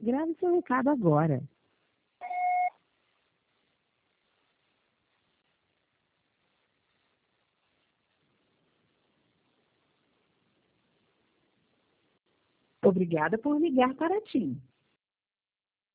Grave seu recado agora. Obrigada por ligar para a TIM.